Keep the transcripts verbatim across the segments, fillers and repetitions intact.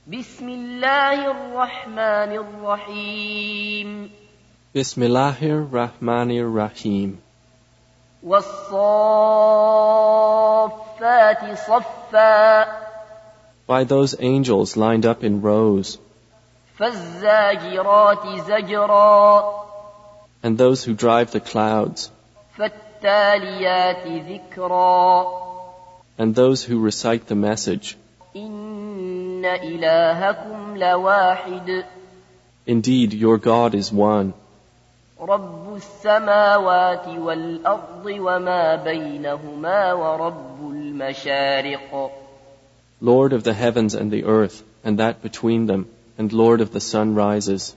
بسم الله الرحمن الرحيم Bismillahir Rahmanir Rahim. والصافات صفا By those angels lined up in rows, فالزاجرات زجرا and those who drive the clouds, فالتاليات ذكرا and those who recite the message. إن إلهكم لواحد Indeed, your God is one, رب السماوات والأرض وما بينهما ورب المشارق Lord of the heavens and the earth, and that between them, and Lord of the sunrises.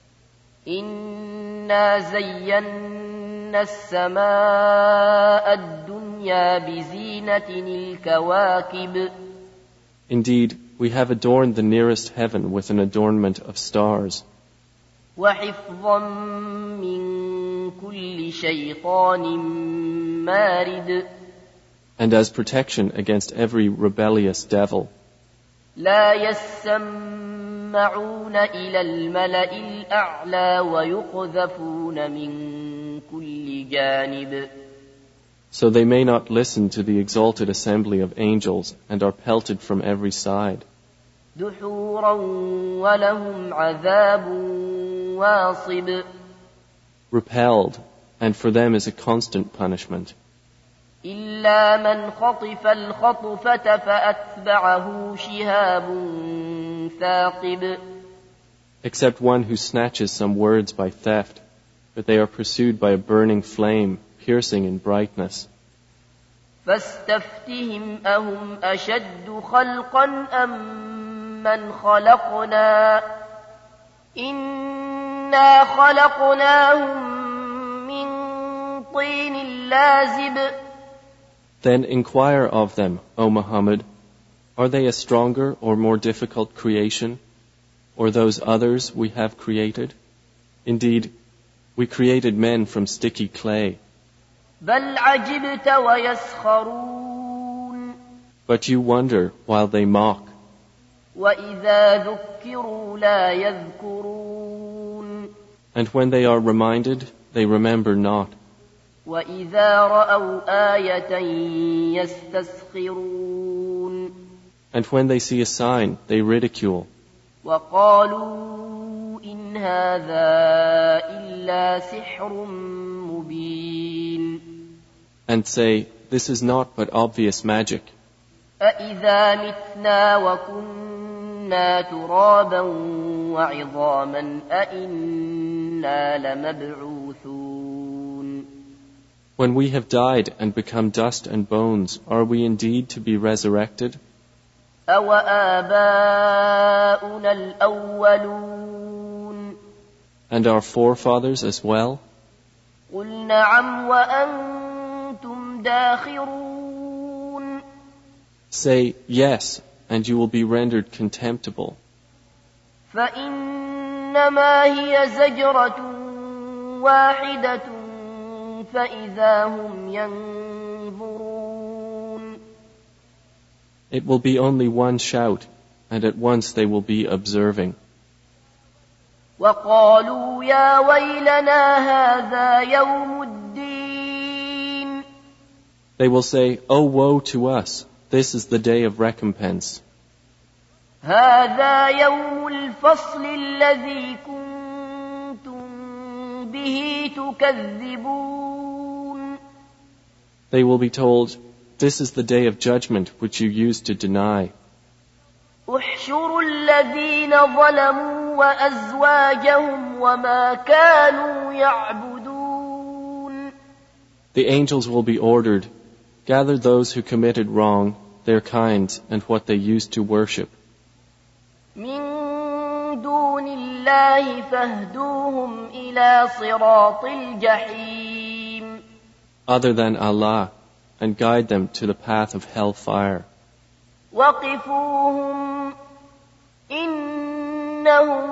إنا زينا السماء الدنيا بزينة الكواكب Indeed, we have adorned the nearest heaven with an adornment of stars, وحفظا من كل شيطان مارد and as protection against every rebellious devil. لا يسمعون إلى الملأ الأعلى ويقذفون من كل جانب So they may not listen to the exalted assembly of angels and are pelted from every side. دحورا ولهم عذاب واصب Repelled, and for them is a constant punishment. إلا من خطف الخطفة فأتبعه شهاب ثاقب Except one who snatches some words by theft, but they are pursued by a burning flame, piercing in brightness. فاستفتهم أهم أشد خلقا أم من خلقنا إنا خلقناهم من طين لازب Then inquire of them, O Muhammad, are they a stronger or more difficult creation, or those others we have created? Indeed, we created men from sticky clay. بل عجبت ويسخرون But you wonder while they mock, وإذا ذكروا لا يذكرون and when they are reminded, they remember not. وإذا رأوا آية يستسخرون And when they see a sign, they ridicule, وقالوا إن هذا إلا سحر مبين and say, this is not but obvious magic. أإذا متنا وكنا ترابا وعظاما أإنا لمبعوثون When we have died and become dust and bones, are we indeed to be resurrected? أوآباؤنا الأولون And our forefathers as well? قل نعم وأنتم داخرون Say, yes, and you will be rendered contemptible. فإنما هي زجرة واحدة فإذا هم ينظرون It will be only one shout, and at once they will be observing. وقالوا يا ويلنا هذا يوم الدين They will say, oh woe to us, this is the day of recompense. هذا يوم الفصل الذي كنتم به تكذبون They will be told, this is the day of judgment which you used to deny. احشروا الذين ظلموا وأزواجهم وما كانوا يعبدون The angels will be ordered, gather those who committed wrong, their kinds, and what they used to worship. من دون الله فاهدوهم إلى صراط الجحيم Other than Allah, and guide them to the path of hellfire. وقفوهم إنهم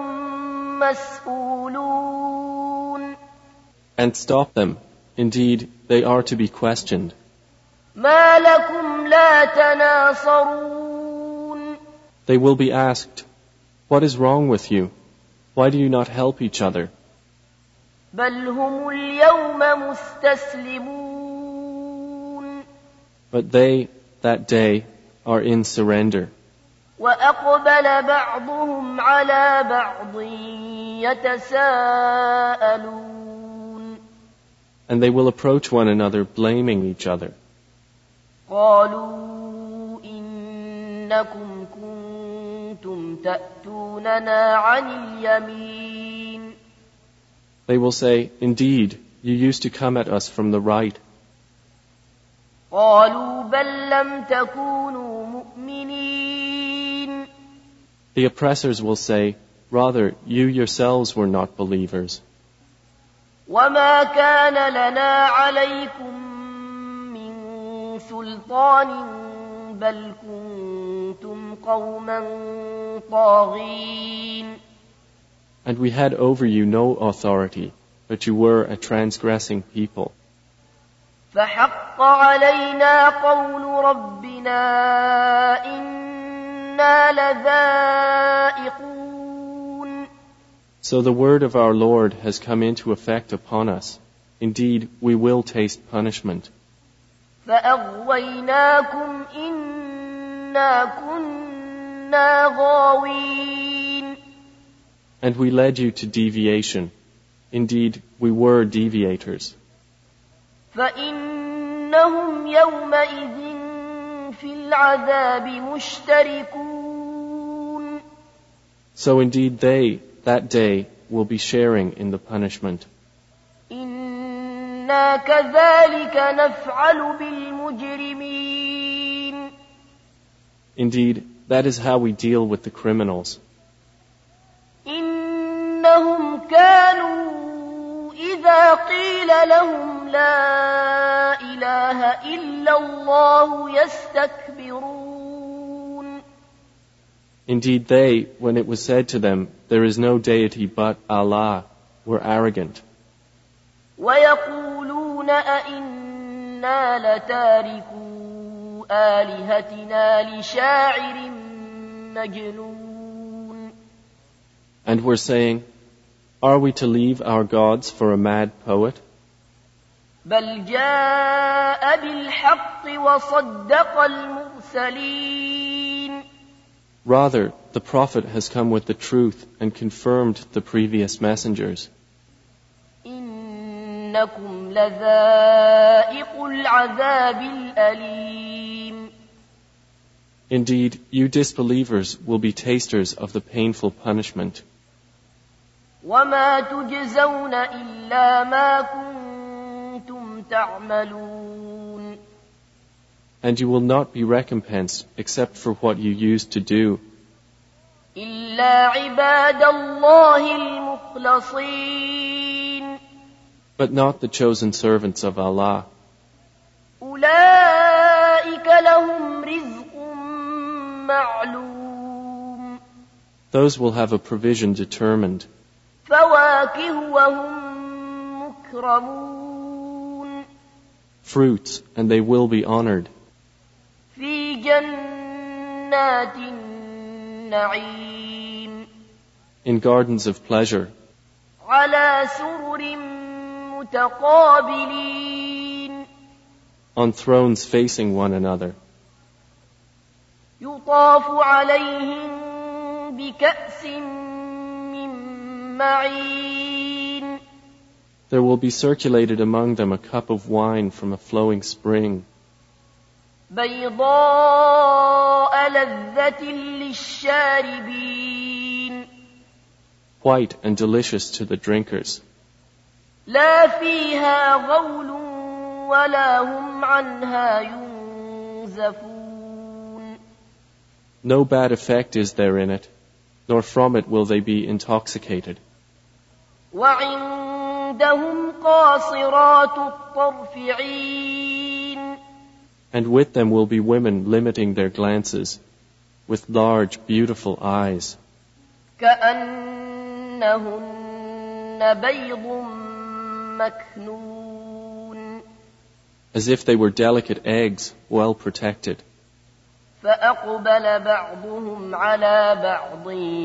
مسؤولون And stop them. Indeed, they are to be questioned. ما لكم لا تناصرون They will be asked, What is wrong with you? Why do you not help each other? بل هم اليوم مستسلمون. But they, that day, are in surrender. وأقبل بعضهم على بعض يتساءلون. And they will approach one another blaming each other. قالوا إنكم كنتم تأتوننا عن اليمين. They will say, indeed, you used to come at us from the right. قالوا بل لم تكونوا مؤمنين. The oppressors will say, rather, you yourselves were not believers. وما كان لنا عليكم من سلطان بل كنتم قوما طاغين. And we had over you no authority, but you were a transgressing people. فحق علينا قول ربنا إنا لذائقون. So the word of our Lord has come into effect upon us. Indeed, we will taste punishment. فأغويناكم إنا كنا غاوين. And we led you to deviation. Indeed, we were deviators. فإنهم يومئذ في العذاب مشتركون. So indeed they, that day, will be sharing in the punishment. إنا كذلك نفعل بالمجرمين. Indeed, that is how we deal with the criminals. إنهم كانوا إذا قيل لهم لا إله إلا الله يستكبرون. Indeed they, when it was said to them, there is no deity but Allah, were arrogant. ويقولون أئنا لتاركو آلهتنا لشاعر مجنون. And were saying, are we to leave our gods for a mad poet? بل جاء بالحق وصدق المرسلين. Rather, the Prophet has come with the truth and confirmed the previous messengers. إنكم لذائق العذاب الأليم. Indeed, you disbelievers will be tasters of the painful punishment. وما تجزون إلا ما كنتم تعملون. And you will not be recompensed except for what you used to do. إلا عباد الله المخلصين. But not the chosen servants of Allah. أولئك لهم رزق معلوم. Those will have a provision determined. فواكه وهم مكرمون. Fruits, and they will be honored. في جنات النعيم. In gardens of pleasure. على سرر متقابلين. On thrones facing one another. يطاف عليهم بكأس من معين. There will be circulated among them a cup of wine from a flowing spring. بيضاء لذة للشاربين. White and delicious to the drinkers. لا فيها غول ولا هم عنها ينزفون. No bad effect is there in it, nor from it will they be intoxicated. وعندهم قاصرات الطرف عين. And with them will be women limiting their glances, with large, beautiful eyes. كأنهن بيض مكنون. As if they were delicate eggs, well protected. فأقبل بعضهم على بعض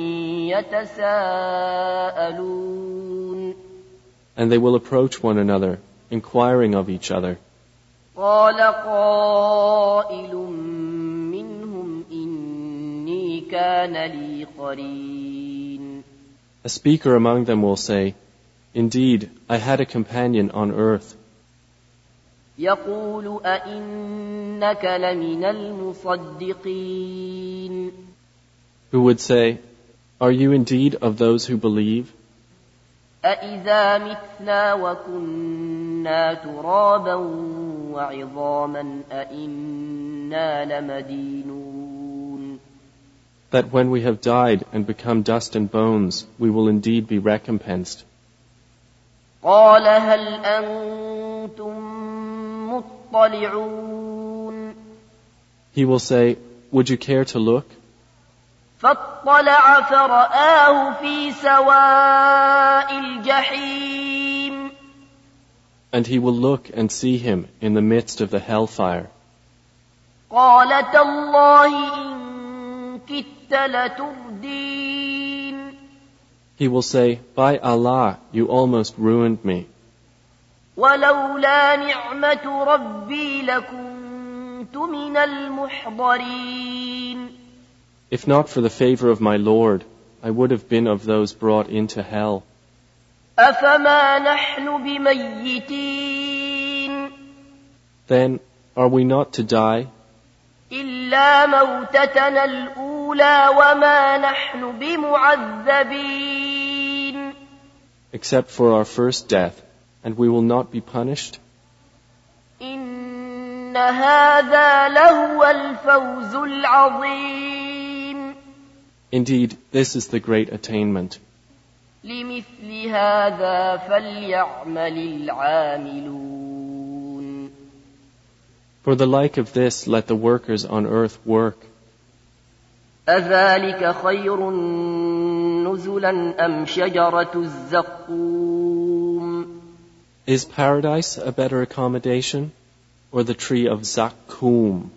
يتساءلون. And they will approach one another, inquiring of each other. قال قائل منهم إني كان لي قرين. A speaker among them will say, Indeed, I had a companion on earth. يقول أئنك لمن المصدقين. Who would say, Are you indeed of those who believe? أإذا متنا وكنا ترابا وعظاما أإنا لمدينون. That when we have died and become dust and bones, we will indeed be recompensed. قال هل أنتم مطلعون. He will say, Would you care to look? فاطلع فرآه في سواء الجحيم. And he will look and see him in the midst of the hellfire. قال تالله إن كدت لتردين. He will say, By Allah, you almost ruined me. ولولا نعمة ربي لكنت من المحضرين. If not for the favor of my Lord, I would have been of those brought into hell. أفما نحن بميتين. Then, are we not to die? إلا موتتنا الأولى وما نحن بمعذبين. Except for our first death, and we will not be punished? إن هذا لهو الفوز العظيم. Indeed, this is the great attainment. لمثل هذا فليعمل العاملون. For the like of this, let the workers on earth work. أذلك خير نزلا أم شجرة الزقوم. Is paradise a better accommodation, or the tree of Zakkum?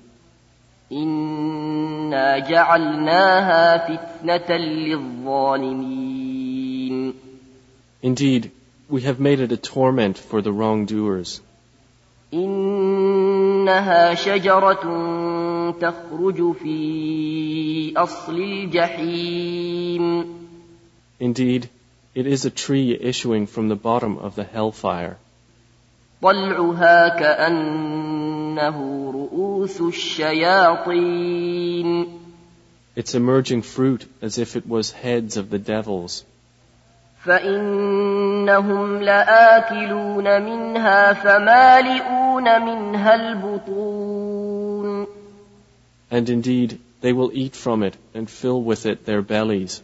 إنا جعلناها فتنة للظالمين. Indeed, we have made it a torment for the wrongdoers. إنها شجرة تخرج في أصل الجحيم. Indeed, it is a tree issuing from the bottom of the hellfire. طلعها كأنه رؤوس الشياطين. Its emerging fruit as if it was heads of the devils. فإنهم لآكلون منها فمالئون منها البطون. And indeed, they will eat from it and fill with it their bellies.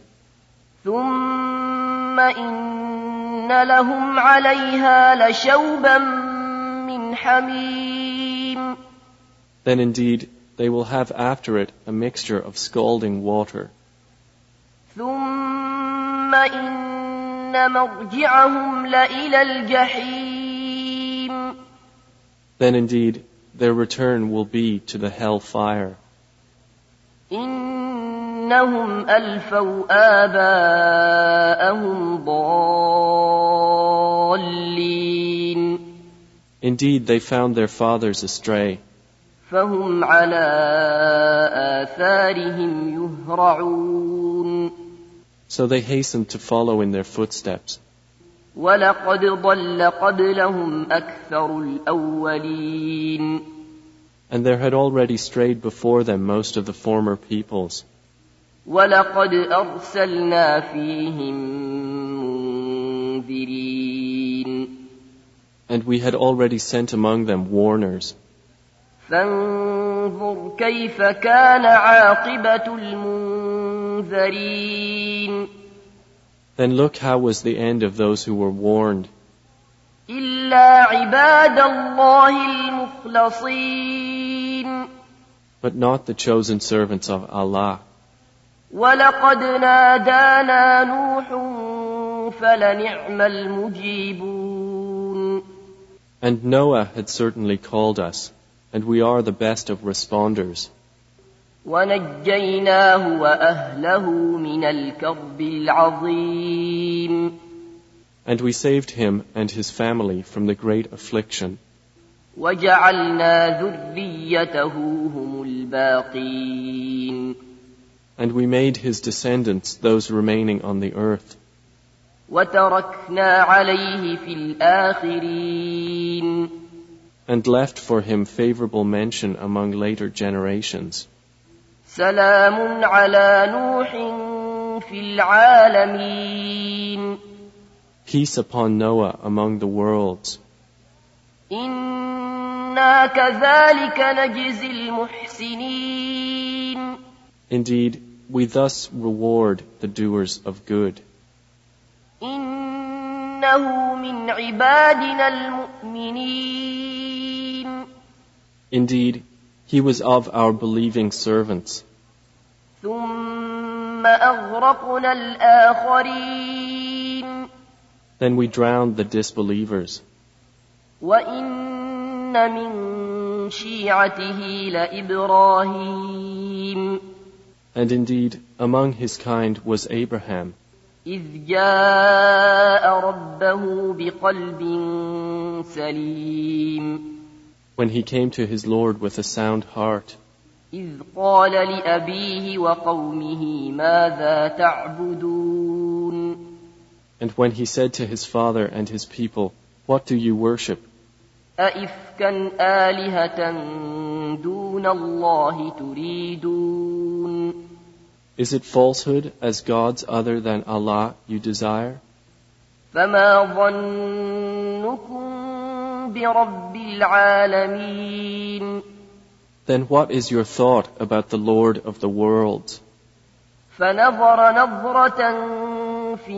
ثم إن لهم عليها لشوبا من حميم. Then indeed, they will have after it a mixture of scalding water. ثم إن مرجعهم لإلى الجحيم. Then indeed, their return will be to the hell fire. إنهم ألفوا آباءهم ضالين. Indeed, they found their fathers astray. فهم على آثارهم يهرعون. So they hastened to follow in their footsteps. وَلَقَدْ ضَلَّ قَبْلَهُمْ أَكْثَرُ الْأَوَّلِينَ. And there had already strayed before them most of the former peoples. وَلَقَدْ أَرْسَلْنَا فِيهِمْ مُنذِرِينَ. And we had already sent among them warners. فانظر كيف كان عاقبة المنذرين. Then look how was the end of those who were warned. إلا عباد الله المخلصين. But not the chosen servants of Allah. ولقد نادانا نوح فلنعم المجيبون. And Noah had certainly called us, and we are the best of responders. ونجيناه وأهله من الكرب العظيم. And we saved him and his family from the great affliction. وجعلنا ذريته هم الباقين. And we made his descendants those remaining on the earth. وتركنا عليه في الآخرين. And left for him favorable mention among later generations. سلام على نوح في العالمين. Peace upon Noah among the worlds. إنا كذلك نجزي المحسنين. Indeed, we thus reward the doers of good. إنه من عبادنا المؤمنين. Indeed, he was of our believing servants. ثم أغرقنا الآخرين. Then we drowned the disbelievers. وإن من شيعته لإبراهيم. And indeed, among his kind was Abraham, إذ جاء ربه بقلب سليم. when he came to his Lord with a sound heart, إذ قال لأبيه وقومه ماذا تعبدون. and when he said to his father and his people, what do you worship? أئفكا آلهة دون الله تريدون. Is it falsehood as gods other than Allah you desire? فما ظنكم برب العالمين. Then what is your thought about the Lord of the worlds? فنظر نظرة في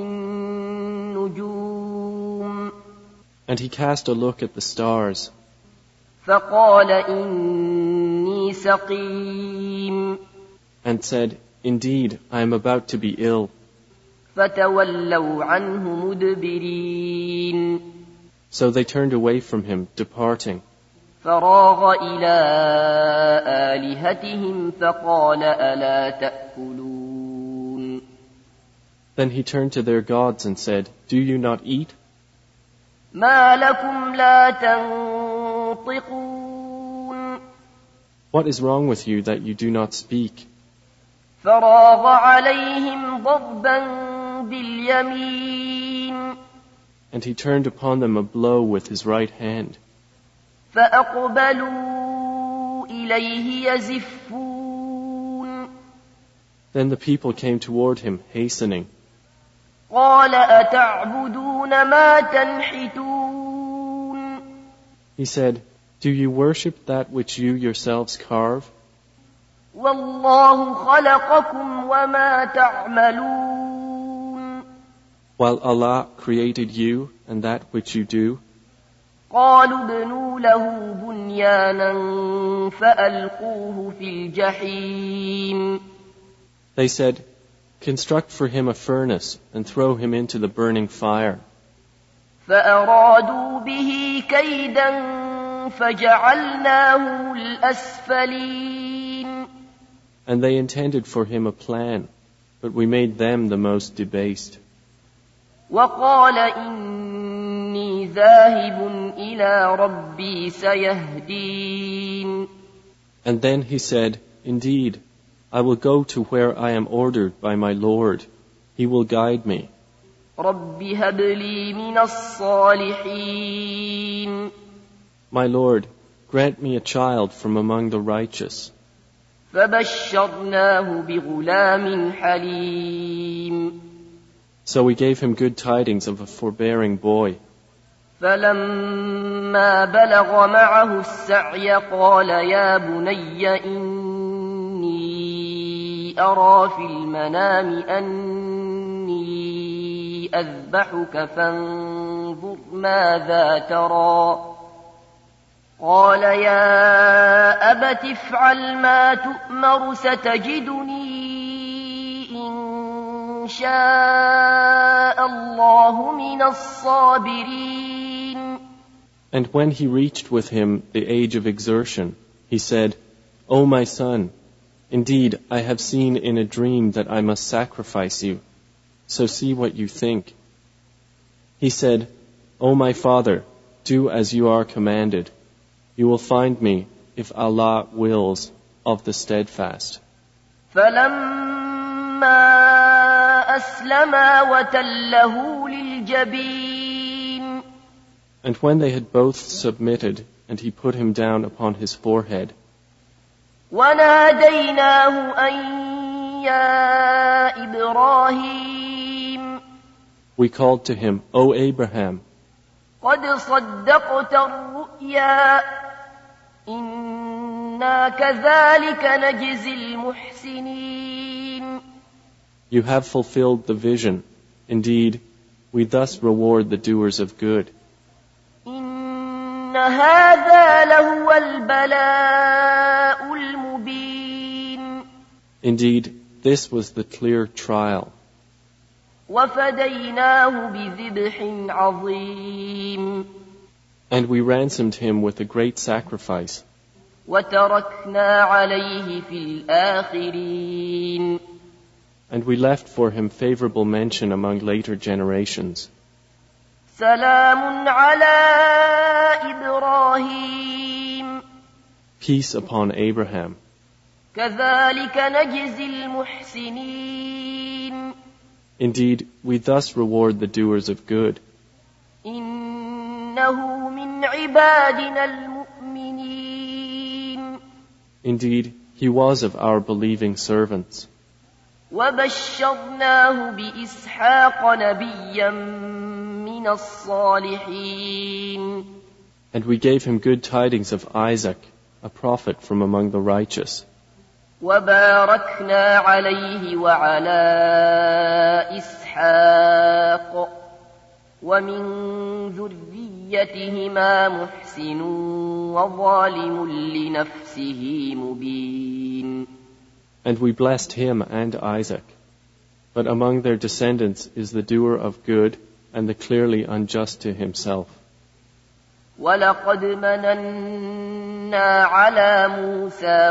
النجوم. And he cast a look at the stars. فقال إني سقيم. And said, indeed, I am about to be ill. فتولوا عنه مدبرين. So they turned away from him, departing. فراغ إلى آلهتهم فقال ألا تأكلون. Then he turned to their gods and said, do you not eat? ما لكم لا تنطقون. What is wrong with you that you do not speak? فراغ عليهم ضربا باليمين. And he turned upon them a blow with his right hand. فأقبلوا إليه يزفون. Then the people came toward him, hastening. قال أتعبدون ما تنحتون. He said, do you worship that which you yourselves carve? والله خلقكم وما تعملون. While Allah created you and that which you do. قالوا ابنوا له بنيانا فألقوه في الجحيم. They said, construct for him a furnace and throw him into the burning fire. فأرادوا به كيدا فجعلناهم الأسفلين. And they intended for him a plan, but we made them the most debased. وقال إني ذاهب إلى ربي سيهدين. And then he said, indeed, I will go to where I am ordered by my Lord. He will guide me. رب هب لي من الصالحين. My Lord, grant me a child from among the righteous. فبشرناه بغلام حليم. So we gave him good tidings of a forbearing boy. فلما بلغ معه السعي قال يا بني إني أرى في المنام أني أذبحك فانظر ماذا ترى. قال يا أبت افعل ما تؤمر ستجدني إن شاء الله من الصابرين. And when he reached with him the age of exertion, he said, O my son, Indeed, I have seen in a dream that I must sacrifice you, so see what you think. He said, O my father, do as you are commanded. You will find me, if Allah wills, of the steadfast. فَلَمَّا أَسْلَمَا وَتَلَّهُ لِلْجَبِينِ. And when they had both submitted, and he put him down upon his forehead, وَنَادَيْنَاهُ أَن يَا إِبْرَاهِيمُ. we called to him, O Abraham, قَدْ صَدَّقْتَ الرُّؤْيَا إِنَّا كَذَلِكَ نَجْزِي الْمُحْسِنِينَ. you have fulfilled the vision. Indeed, we thus reward the doers of good. إِنَّ هَذَا لَهُوَ الْبَلَاءُ الْمُبِينُ. Indeed, this was the clear trial. وَفَدَيْنَاهُ بِذِبْحٍ عَظِيمٍ. And we ransomed him with a great sacrifice. وَتَرَكْنَا عَلَيْهِ فِي الْآخِرِينَ. And we left for him favorable mention among later generations. سَلَامٌ عَلَىٰ إِبْرَاهِيمَ. Peace upon Abraham. كَذَلِكَ نَجْزِي الْمُحْسِنِينَ. Indeed, we thus reward the doers of good. إِنَّهُ مِنْ عِبَادِنَا الْمُؤْمِنِينَ. Indeed, he was of our believing servants. وَبَشَّرْنَاهُ بِإِسْحَاقَ نَبِيًّا مِنَ الصَّالِحِينَ. And we gave him good tidings of Isaac, a prophet from among the righteous. وَبَارَكْنَا عَلَيْهِ وَعَلَى إِسْحَاقَ وَمِنْ ذُرِّيَّتِهِمَا مُحْسِنٌ وَظَالِمٌ لِنَفْسِهِ مُبِينٌ. And we blessed him and Isaac. But among their descendants is the doer of good and the clearly unjust to himself. وَلَقَدْ مَنَنَّا عَلَى مُوسَى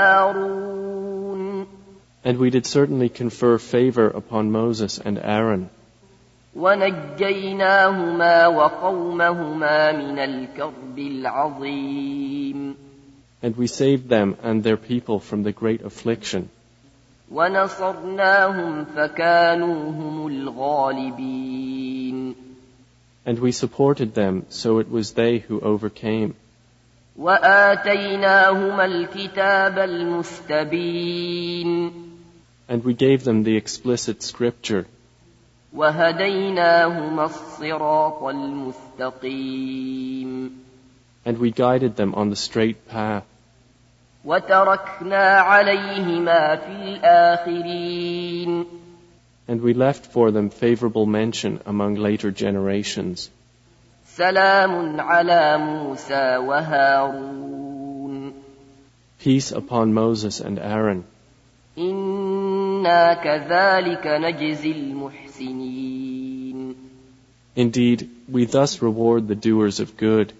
وَهَارُونَ. And we did certainly confer favor upon Moses and Aaron. وَنَجَّيْنَاهُمَا وَقَوْمَهُمَا مِنَ الْكَرْبِ الْعَظِيمِ. And we saved them and their people from the great affliction. وَنَصَرْنَاهُمْ فَكَانُوا هُمُ الْغَالِبِينَ. And we supported them, so it was they who overcame. وَآتَيْنَاهُمَا الْكِتَابَ الْمُسْتَبِينَ. And we gave them the explicit scripture. وَهَدَيْنَاهُمَا الصِّرَاطَ الْمُسْتَقِيمَ. And we guided them on the straight path. وَتَرَكْنَا عَلَيْهِمَا فِي الْآخِرِينَ. And we left for them favorable mention among later generations. سَلَامٌ عَلَى مُوسَى وَهَارُونَ. Peace upon Moses and Aaron. إِنَّا كَذَلِكَ نَجْزِي الْمُحْسِنِينَ. Indeed, we thus reward the doers of good.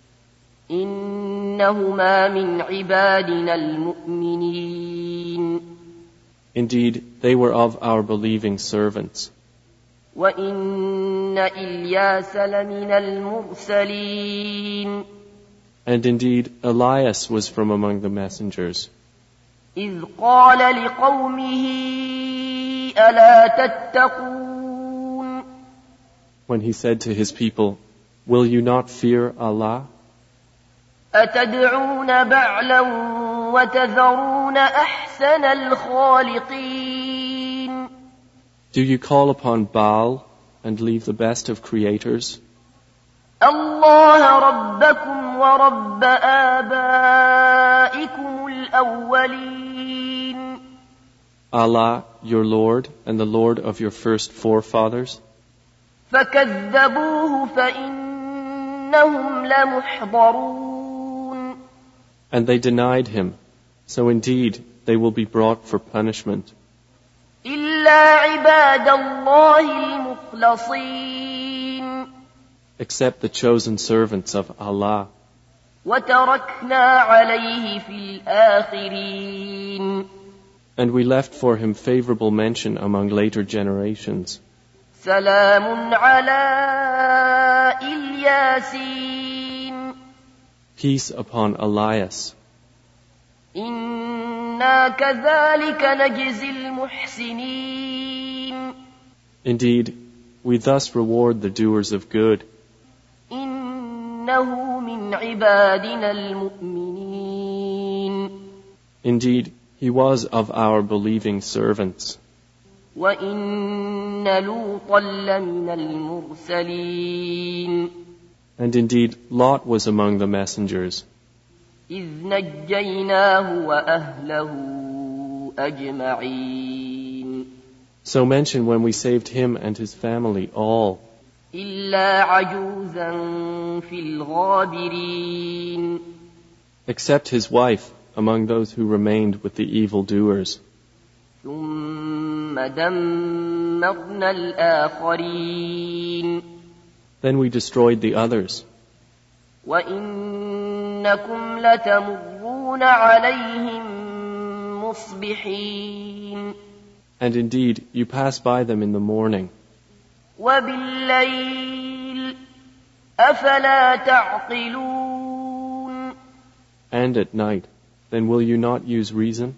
إِنَّهُمَا مِنْ عِبَادِنَا الْمُؤْمِنِينَ. Indeed, they were of our believing servants. وَإِنَّ إِلْيَاسَ لَمِنَ الْمُرْسَلِينَ. And indeed, Elias was from among the messengers. إِذْ قَالَ لِقَوْمِهِ أَلَا تَتَّقُونَ. When he said to his people, will you not fear Allah? أَتَدْعُونَ بَعْلًا وَتَذَرُونَ أَحْسَنَ الْخَالِقِينَ. Do you call upon Baal and leave the best of creators? اللَّهَ رَبَّكُمْ وَرَبَّ آبَائِكُمُ الْأَوَّلِينَ. Allah, your Lord, and the Lord of your first forefathers? فَكَذَّبُوهُ فَإِنَّهُمْ لَمُحْضَرُونَ. And they denied him, so indeed they will be brought for punishment. إِلَّا عِبَادَ اللَّهِ الْمُخْلَصِينَ. Except the chosen servants of Allah. وَتَرَكْنَا عَلَيْهِ فِي الْآخِرِينَ. And we left for him favorable mention among later generations. سلام على الياسين Peace upon Elias. إنا كذلك نجزي المحسنين Indeed, we thus reward the doers of good. إنه من عبادنا المؤمنين Indeed, he was of our believing servants. وإن لوطا لمن المرسلين And indeed, Lot was among the messengers. إذ نجيناه وأهله أجمعين So mention when we saved him and his family all, إلا عجوزا في الغابرين except his wife among those who remained with the evildoers. ثم دمرنا الآخرين Then we destroyed the others. وإنكم لتمرون عليهم مصبحين And indeed, you pass by them in the morning. وبالليل أفلا تعقلون And at night. Then will you not use reason?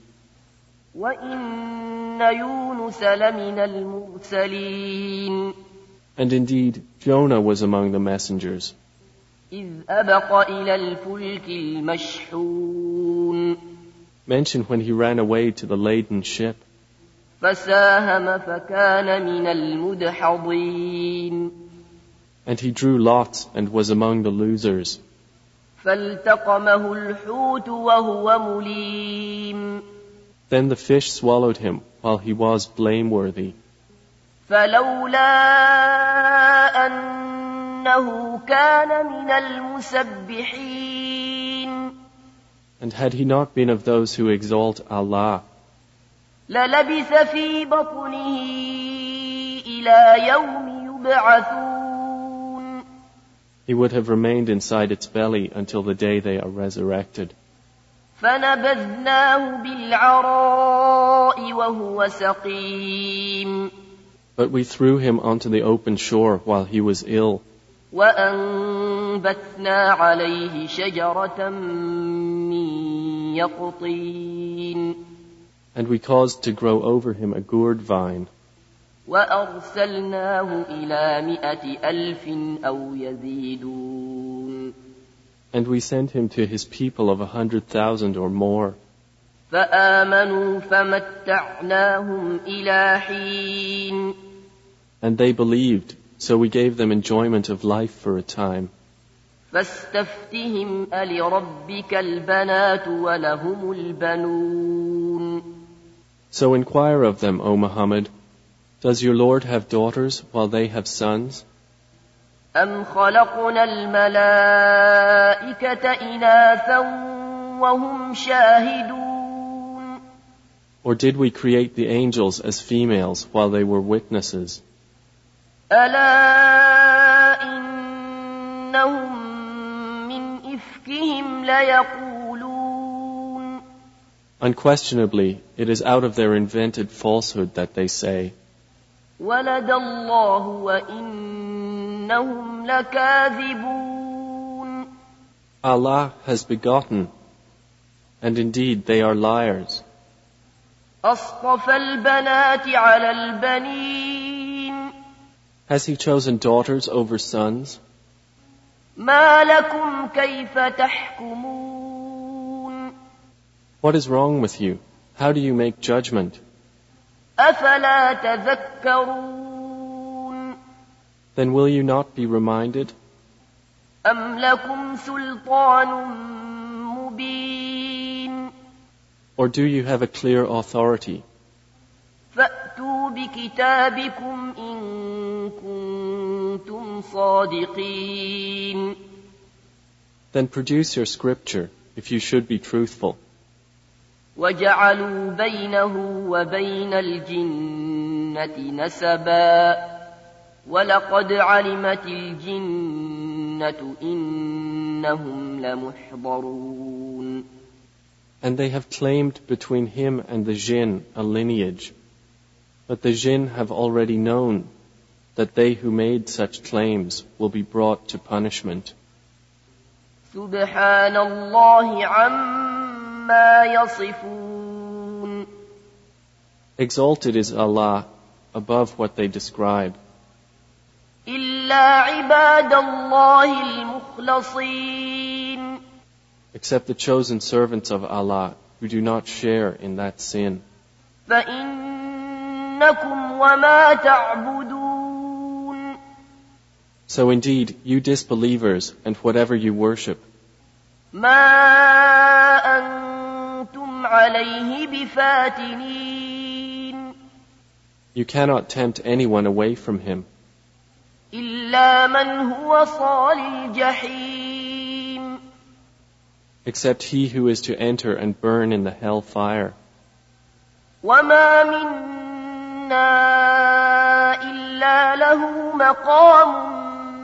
وإن يونس لمن المرسلين And indeed, Jonah was among the messengers. إذ أبق إلى الفلك المشحون Mention when he ran away to the laden ship. فساهم فكان من المدحضين And he drew lots and was among the losers. فالتقمه الحوت وهو مليم Then the fish swallowed him while he was blameworthy. فلولا أنه كان من المسبحين And had he not been of those who exalt Allah, للبث في بطنه إلى يوم يبعثون he would have remained inside its belly until the day they are resurrected. فنبذناه بالعراء وهو سقيم But we threw him onto the open shore while he was ill, وأنبتنا عليه شجرة من يقطين and we caused to grow over him a gourd vine, وأرسلناه إلى مئة ألف أو يزيدون and we sent him to his people of a hundred thousand or more. فآمنوا فمتعناهم إلى حين And they believed, so we gave them enjoyment of life for a time. فاستفتهم ألربك البنات ولهم البنون So inquire of them, O Muhammad, does your Lord have daughters while they have sons? أم خلقنا الملائكة إناثا وهم شاهدون Or did we create the angels as females while they were witnesses? ألا إنهم من إفكهم ليقولون Unquestionably, it is out of their invented falsehood that they say, ولد الله وإنهم لكاذبون Allah has begotten, and indeed they are liars. أصطفى البنات على البنين Has he chosen daughters over sons? ما لكم كيف تحكمون What is wrong with you? How do you make judgment? أفلا تذكرون Then will you not be reminded? أم لكم سلطان مبين Or do you have a clear authority? فأتوا بكتابكم إن كنتم صادقين Then produce your scripture, if you should be truthful. وجعلوا بينه وبين الجنة نسبا ولقد علمت الجنة إنهم لمحضرون And they have claimed between him and the jinn a lineage. But the jinn have already known that they who made such claims will be brought to punishment. سبحان الله عما يصفون. Exalted is Allah above what they describe. إلا عباد الله المخلصين. Except the chosen servants of Allah who do not share in that sin. فإنكم وما تعبدون. So indeed, you disbelievers and whatever you worship, ما أنتم عليه بفاتنين. you cannot tempt anyone away from him, إلا من هو صال الجحيم. except he who is to enter and burn in the hell fire. وما منا إلا له مقام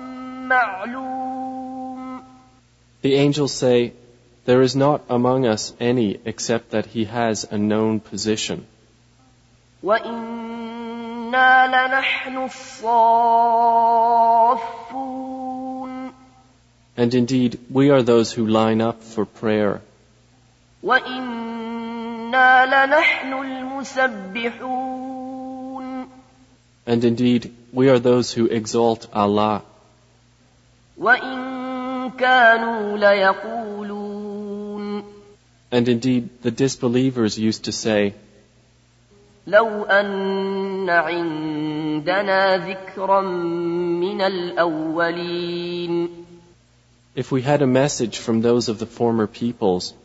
معلوم. The angels say, there is not among us any except that he has a known position. وإنا لنحن الصافون. And indeed, we are those who line up for prayer. وإنا لنحن المسبحون. And indeed, we are those who exalt Allah. وإن كانوا ليقولون. And indeed, the disbelievers used to say, لو أن عندنا ذكرا من الأولين. if we had a message from those of the former peoples,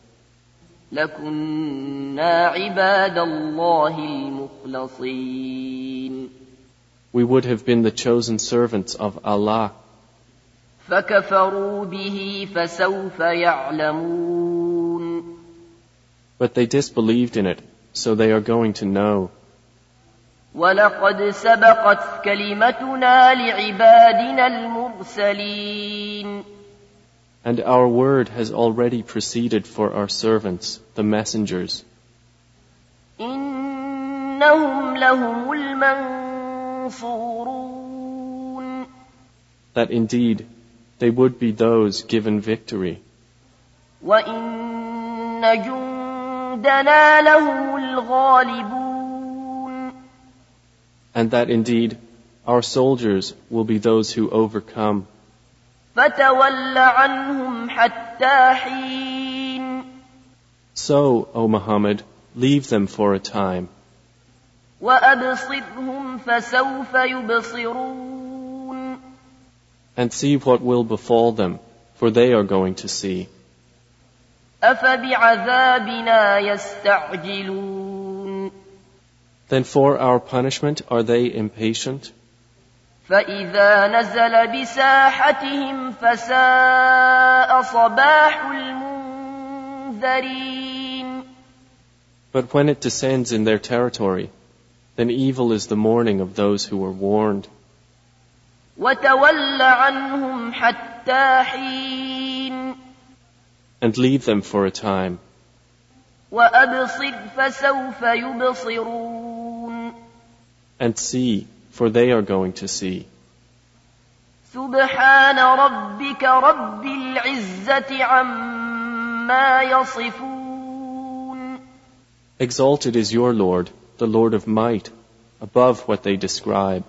لكنا عباد الله المخلصين. we would have been the chosen servants of Allah. فكفروا به فسوف يعلمون. But they disbelieved in it, so they are going to know. ولقد سبقت كلمتنا لعبادنا المرسلين. And our word has already proceeded for our servants, the messengers. إنهم لهم المنصورون. That indeed, they would be those given victory. وإن جندنا لهم الغالبون. And that indeed, our soldiers will be those who overcome. فتول عنهم حتى حين. So, O Muhammad, leave them for a time. وأبصرهم فسوف يبصرون. And see what will befall them, for they are going to see. أفبعذابنا يستعجلون. Then for our punishment are they impatient? فإذا نزل بساحتهم فساء صباح المنذرين. But when it descends in their territory, then evil is the morning of those who were warned. وتول عنهم حتى حين. And leave them for a time. وأبصر فسوف يبصرون. And see, for they are going to see. سبحان ربك رب العزة عما يصفون. Exalted is your Lord, the Lord of might, above what they describe.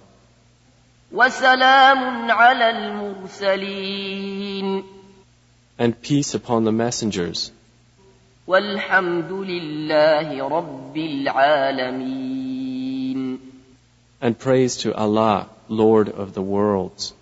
وسلام على المرسلين. And peace upon the messengers. والحمد لله رب العالمين. And praise to Allah, Lord of the worlds.